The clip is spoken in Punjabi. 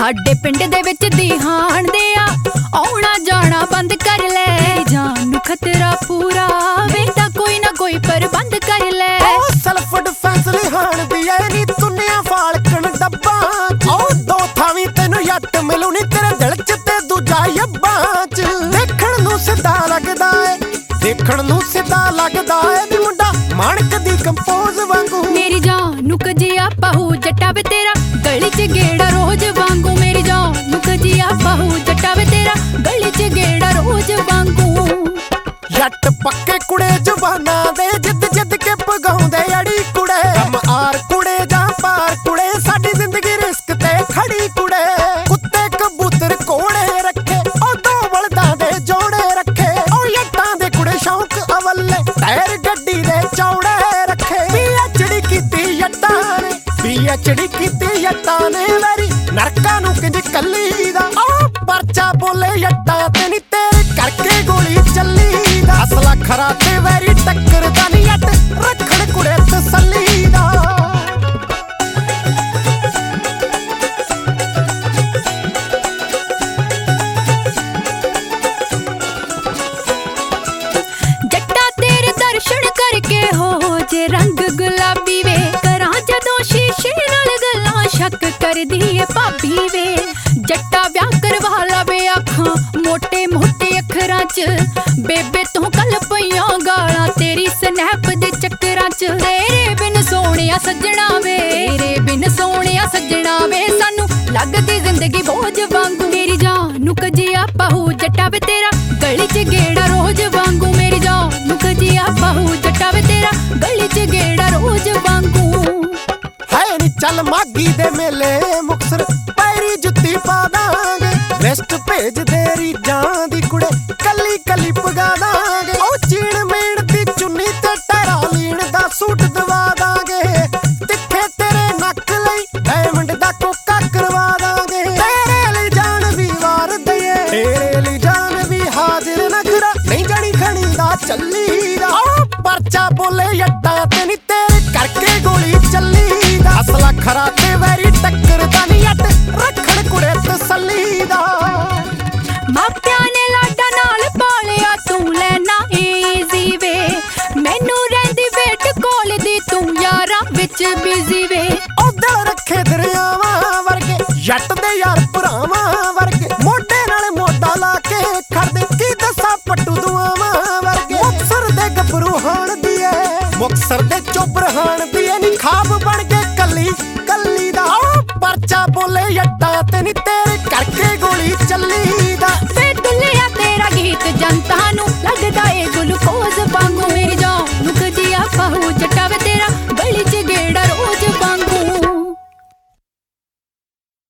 ਸਾਡੇ ਪਿੰਡ ਦੇ ਵਿੱਚ ਦਿਹਾਣ ਦੇ ਆ ਆਉਣਾ ਜਾਣਾ ਬੰਦ ਕਰ ਲੈ। ਜਾਨ ਨੂੰ ਖਤਰਾ ਪੂਰਾ ਵੇ ਤਾਂ ਕੋਈ ਨਾ ਕੋਈ ਪ੍ਰਬੰਧ ਕਰ ਲੈ। ਸੈਲਫ ਡਿਫੈਂਸ ਲਿਹਾਣ ਦੀ ਐ ਨੀ ਤੁੰਨਿਆ ਫਾਲਕਣ ਡੱਬਾ ਦੋ ਥਾਵੀਂ ਤੈਨੂੰ ਜੱਟ ਮਿਲੂ ਨੀ ਤੇਰੇ ਦਿਲ ਚ ਤੇ ਦੂਜਾ ਯੱਬਾਂ ਚ। ਦੇਖਣ ਨੂੰ ਸਿੱਧਾ ਲੱਗਦਾ ਏ ਦੇਖਣ ਨੂੰ ਸਿੱਧਾ ਲੱਗਦਾ ਏ ਨੀ ਮੁੰਡਾ ਮਾਣਕ ਦੀ ਕੰਪੋਜ਼ ਵਾਂਗੂ। ਮੇਰੀ ਜਾਨ ਨੂੰ ਕਜਿਆ ਪਾਹੂ ਜੱਟਾ ਵੇ ਤੇਰਾ ਗਲੀ ਚ ਗੇੜਾ ਰੋਜ਼ ਵਾਂਗੂ। ਮੇਰੀ ਜਾਨ ਨੂੰ ਕਜਿਆ ਪਾਹੂ ਜੱਟਾ ਵੇ ਤੇਰਾ ਗਲੀ ਚ ਗੇੜਾ ਰੋਜ਼ ਵਾਂਗੂ। ਜੱਟ ਪੱਕੇ ਕੁੜੇ ਜਵਾਨਾਂ ਦੇ ਜਿੱਦ ਜਿੱਦ ਕੇ ਪਗਾਉਂਦੇ ਅੜੀ ਕੁੜੇ। ਕੰਮ ਆਰ ਕੁੜੇ ਜਾਂ ਪਾਰ ਕੁੜੇ ਸਾਡੀ ਜ਼ਿੰਦਗੀ ਰਿਸਕ ਤੇ ਖੜੀ ਕੁੜੇ। ਕੁੱਤੇ ਕਬੂਤਰ ਕੋੜੇ ਰੱਖੇ ਉਹ ਦੋ ਬਲਦਾਂ ਦੇ ਜੋੜੇ ਰੱਖੇ। ਉਹ ਜੱਟਾਂ ਦੇ ਕੁੜੇ ਸ਼ੌਂਕ ਅਵੱਲੇ ਟਾਇਰ ਗੱਡੀ ਦੇ ਚੌੜੇ ਰੱਖੇ। PhD ਕੀਤੀ ਜੱਟਾਂ ਨੇ PhD ਕੀਤੀ ਜੱਟਾਂ ਨੇ ਵੈਰੀ ਨਰਕਾਂ ਨੂੰ ਕਿੰਜ ਕੱਲੀ ਦਾ। ਪਰਚਾ ਬੋਲੇ ਜੱਟਾਂ ਤੇ ਨੀ ਤੇਰੇ ਕਰਕੇ ਗੋਲੀ ਚੱਲੀ ਦਾ। ਅਸਲਾ ਖਰਾ ਤੇ ਵੈਰੀ ਟੱਕਰਦਾ ਨੀ ਜੱਟ ਰੱਖਣ ਕੁੜੇ ਤਸੱਲੀ ਦਾ। ਜੱਟਾ ਤੇਰੇ ਦਰਸ਼ਨ ਕਰਕੇ ਹੋ ਜੇ ਰੰਗ ਗੁਲਾਬੀ ਵੇ। ਕਰਾਂ ਜਦੋਂ ਸ਼ੀਸ਼ੇ ਨਾਲ ਗੱਲਾਂ ਸ਼ੱਕ ਕਰਦੀ ਏ ਭਾਬੀ ਵੇ। ਜੱਟਾ ਵਿਆਹ ਕਰਵਾ ਲਾਵੇ ਅੱਖਾਂ ਮੋਟੇ ਮੋਟੇ ਅੱਖਰਾਂ ਚ। ਬੇਬੇ ਤੂੰ ਕੱਲ ਪਈਆਂ ਗਾਲਾਂ ਤੇਰੀ ਸਨੈਪ ਦੇ ਚੱਕਰਾਂ ਚ। ਤੇਰੇ ਬਿਨ ਸੋਹਣਿਆ ਸੱਜਣਾ ਵੇ ਤੇਰੇ ਬਿਨ ਸੋਹਣਿਆ ਸੱਜਣਾ ਵੇ ਸਾਨੂੰ ਲੱਗਦੀ ਜ਼ਿੰਦਗੀ ਬੋਝ ਵਾਂਗੂ। ਮੇਰੀ ਜਾਨ ਨੂੰ ਕਜਿਆ ਪਾਹੂ ਜੱਟਾ ਵੇ ਤੇਰਾ ਗਲੀ ਚ ਗੇੜਾ ਰੋਜ਼ ਵਾਂਗੂ। ਮੇਰੀ ਜਾਨ ਨੂੰ ਕਜਿਆ ਪਾਹੂ ਜੱਟਾ ਵੇ ਤੇਰਾ ਗਲੀ ਚ ਗੇੜਾ ਰੋਜ਼ ਵਾਂਗੂ। ਹੈ ਨੀ ਚੱਲ ਮਾਗੀ ਦੇ ਮੇਲੇ ਮੁਕਤਸਰ ਪੈਰੀ ਜੁੱਤੀ ਪਾ ਦਾਂਗੇ। ਲਿਸਟ ਭੇਜ ਦੇ ਰੀਜਾਂ ਦੀ ਕੁੜੇ ਕੱਲੀ ਕੱਲੀ ਪਗਾ ਦਾਂਗੇ। ਉਹ ਚੀਣ ਮੇੜ ਦੀ ਚੁੰਨੀ ਤੇ ਟੈਰਾ ਲੀਣ ਦਾ ਸੂਟ ਦਵਾ ਦਾਂਗੇ। ਤਿੱਖੇ ਤੇਰੇ ਨੱਕ ਲਈ ਡਾਇਮੰਡ ਦਾ ਕੋਕਾ ਕਰਵਾ ਦਾਂਗੇ। ਤੇਰੇ ਲਈ ਜਾਨ ਵੀ ਵਾਰ ਦਈਏ ਤੇਰੇ ਲਈ ਜਾਨ ਵੀ ਹਾਜ਼ਰ ਨਖਰਾ ਨਹੀਂ ਜਣੀ ਖਣੀ ਦਾ ਚੱਲੀ ਦਾ। ਪਰਚਾ ਬੋਲੇ ਜੱਟਾਂ ਤੇ ਨੀ ਤੇਰੇ ਕਰਕੇ ਗੋਲੀ ਚੱਲੀ ਦਾ। ਅਸਲਾ ਖਰਾ ਤੇ ਵੈਰੀ ਟੱਕਰਦਾ ਨੀ ਜੱਟ ਰੱਖਣ ਕੁੜੇ ਤਸੱਲੀ ਦਾ। ਮਾਪਿਆਂ ਨੇ ਲਾਡਾ ਨਾਲ ਪਾਲਿਆ ਤੂੰ ਲੈਣਾ ਈਜ਼ੀ ਵੇ। ਮੈਨੂੰ ਰਹਿੰਦੀ ਵੇਟ ਕੋਲ ਦੀ ਤੂੰ ਯਾਰਾਂ ਵਿੱਚ ਬਿਜ਼ੀ ਵੇ। ਉਹ ਦਿਲ ਰੱਖੇ ਦਰਿਆਵਾਂ ਵਰਗੇ ਜੱਟ ਦੇ ਯਾਰ ਭਰਾਵਾਂ ਵਰਗੇ। ਮੋਢੇ ਨਾਲ ਮੋਢਾ ਲਾ ਕੇ ਖੜਦੇ ਕੀ ਦੱਸਾਂ ਪੱਟੂ ਦੁਆਵਾਂ ਵਰਗੇ। ਮੁਕਤਸਰ ਦੇ ਗੱਭਰੂ ਹਾਣ ਦੀ ਏ ਮੁਕਤਸਰ ਦੇ ਚੋਬਰ ਹਾਣ ਦੀ ਏ ਨੀ ਖਾਬ ਬਣ ਕੇ ਕੱਲੀ ਕੱਲੀ ਦਾ। ਪਰਚਾ ਬੋਲੇ ਜੱਟਾਂ ਤੇ ਨੀ ਤੇਰੇ ਕਰਕੇ ਗੋਲੀ ਚੱਲੀ